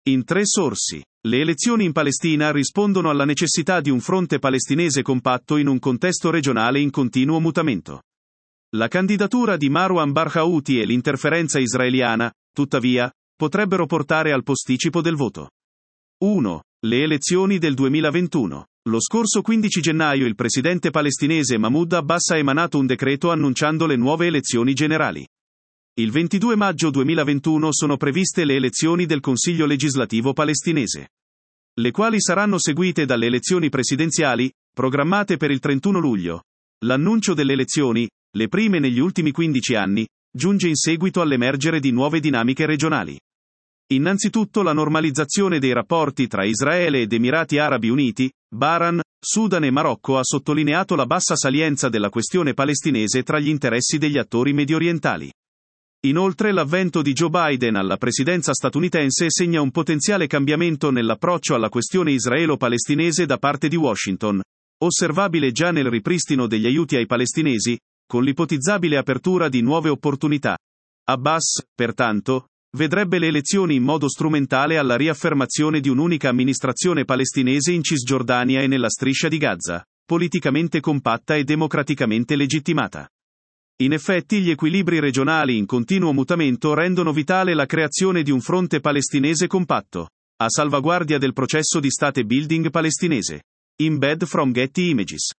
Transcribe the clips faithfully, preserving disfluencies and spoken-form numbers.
In tre sorsi. Le elezioni in Palestina rispondono alla necessità di un fronte palestinese compatto in un contesto regionale in continuo mutamento. La candidatura di Marwan Barghouti e l'interferenza israeliana, tuttavia, potrebbero portare al posticipo del voto. uno. Le elezioni del duemilaventuno. Lo scorso quindici gennaio il presidente palestinese Mahmoud Abbas ha emanato un decreto annunciando le nuove elezioni generali. Il ventidue maggio duemilaventuno sono previste le elezioni del Consiglio legislativo palestinese, le quali saranno seguite dalle elezioni presidenziali, programmate per il trentuno luglio. L'annuncio delle elezioni, le prime negli ultimi quindici anni, giunge in seguito all'emergere di nuove dinamiche regionali. Innanzitutto la normalizzazione dei rapporti tra Israele ed Emirati Arabi Uniti, Bahrain, Sudan e Marocco ha sottolineato la bassa salienza della questione palestinese tra gli interessi degli attori mediorientali. Inoltre l'avvento di Joe Biden alla presidenza statunitense segna un potenziale cambiamento nell'approccio alla questione israelo-palestinese da parte di Washington, osservabile già nel ripristino degli aiuti ai palestinesi, con l'ipotizzabile apertura di nuove opportunità. Abbas, pertanto, vedrebbe le elezioni in modo strumentale alla riaffermazione di un'unica amministrazione palestinese in Cisgiordania e nella striscia di Gaza, politicamente compatta e democraticamente legittimata. In effetti gli equilibri regionali in continuo mutamento rendono vitale la creazione di un fronte palestinese compatto, a salvaguardia del processo di state building palestinese. Embed from Getty Images.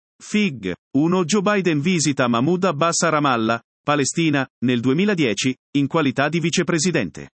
Fig. uno. Joe Biden visita Mahmoud Abbas a Ramallah, Palestina, nel duemiladieci, in qualità di vicepresidente.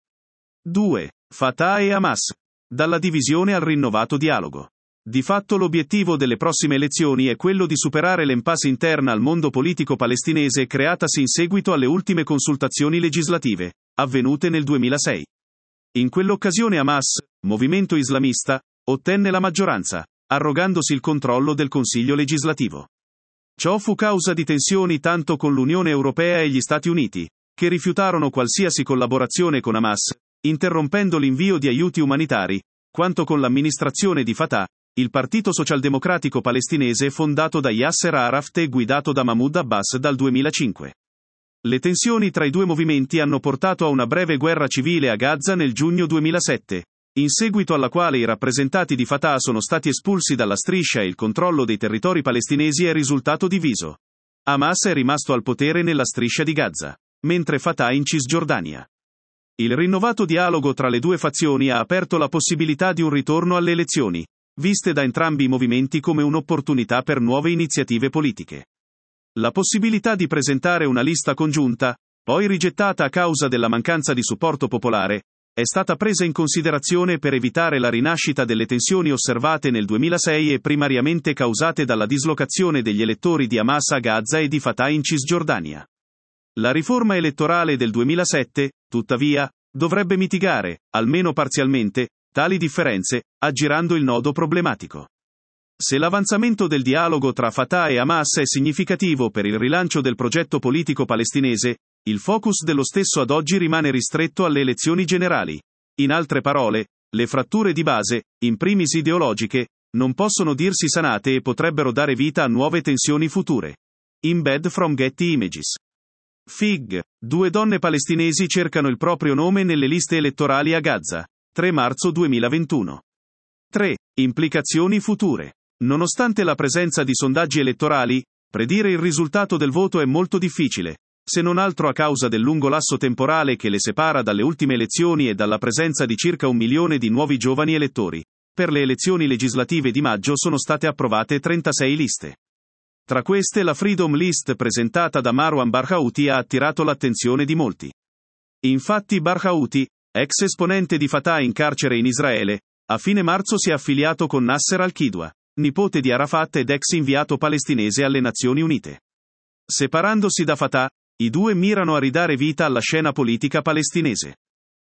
due. Fatah e Hamas. Dalla divisione al rinnovato dialogo. Di fatto l'obiettivo delle prossime elezioni è quello di superare l'impasse interna al mondo politico palestinese creatasi in seguito alle ultime consultazioni legislative, avvenute nel duemilasei. In quell'occasione Hamas, movimento islamista, ottenne la maggioranza, arrogandosi il controllo del Consiglio legislativo. Ciò fu causa di tensioni tanto con l'Unione Europea e gli Stati Uniti, che rifiutarono qualsiasi collaborazione con Hamas, interrompendo l'invio di aiuti umanitari, quanto con l'amministrazione di Fatah, il partito socialdemocratico palestinese fondato da Yasser Arafat e guidato da Mahmoud Abbas dal duemilacinque. Le tensioni tra i due movimenti hanno portato a una breve guerra civile a Gaza nel giugno duemilasette, in seguito alla quale i rappresentanti di Fatah sono stati espulsi dalla striscia e il controllo dei territori palestinesi è risultato diviso. Hamas è rimasto al potere nella striscia di Gaza, mentre Fatah in Cisgiordania. Il rinnovato dialogo tra le due fazioni ha aperto la possibilità di un ritorno alle elezioni, viste da entrambi i movimenti come un'opportunità per nuove iniziative politiche. La possibilità di presentare una lista congiunta, poi rigettata a causa della mancanza di supporto popolare, è stata presa in considerazione per evitare la rinascita delle tensioni osservate nel duemilasei e primariamente causate dalla dislocazione degli elettori di Hamas a Gaza e di Fatah in Cisgiordania. La riforma elettorale del duemilasette, tuttavia, dovrebbe mitigare, almeno parzialmente, tali differenze, aggirando il nodo problematico. Se l'avanzamento del dialogo tra Fatah e Hamas è significativo per il rilancio del progetto politico palestinese, il focus dello stesso ad oggi rimane ristretto alle elezioni generali. In altre parole, le fratture di base, in primis ideologiche, non possono dirsi sanate e potrebbero dare vita a nuove tensioni future. Embed from Getty Images. Fig. Due donne palestinesi cercano il proprio nome nelle liste elettorali a Gaza. tre marzo duemilaventuno. tre. Implicazioni future. Nonostante la presenza di sondaggi elettorali, predire il risultato del voto è molto difficile, se non altro a causa del lungo lasso temporale che le separa dalle ultime elezioni e dalla presenza di circa un milione di nuovi giovani elettori. Per le elezioni legislative di maggio sono state approvate trentasei liste. Tra queste la Freedom List presentata da Marwan Barghouti ha attirato l'attenzione di molti. Infatti Barghouti, ex esponente di Fatah in carcere in Israele, a fine marzo si è affiliato con Nasser al-Qidwa, nipote di Arafat ed ex inviato palestinese alle Nazioni Unite. Separandosi da Fatah, i due mirano a ridare vita alla scena politica palestinese,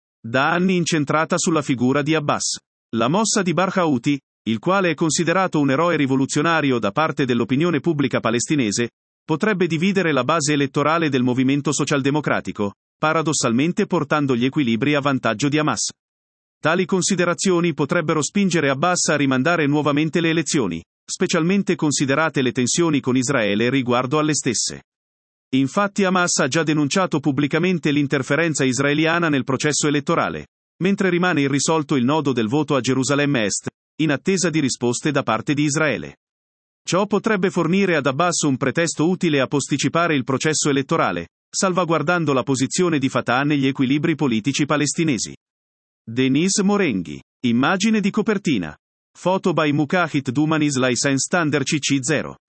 da anni incentrata sulla figura di Abbas. La mossa di Barghouti, il quale è considerato un eroe rivoluzionario da parte dell'opinione pubblica palestinese, potrebbe dividere la base elettorale del movimento socialdemocratico, paradossalmente portando gli equilibri a vantaggio di Hamas. Tali considerazioni potrebbero spingere Abbas a rimandare nuovamente le elezioni, specialmente considerate le tensioni con Israele riguardo alle stesse. Infatti Hamas ha già denunciato pubblicamente l'interferenza israeliana nel processo elettorale, mentre rimane irrisolto il nodo del voto a Gerusalemme Est, in attesa di risposte da parte di Israele. Ciò potrebbe fornire ad Abbas un pretesto utile a posticipare il processo elettorale, salvaguardando la posizione di Fatah negli equilibri politici palestinesi. Denise Morenghi. Immagine di copertina. Foto by Mukahit Dumanis License Standard C C zero.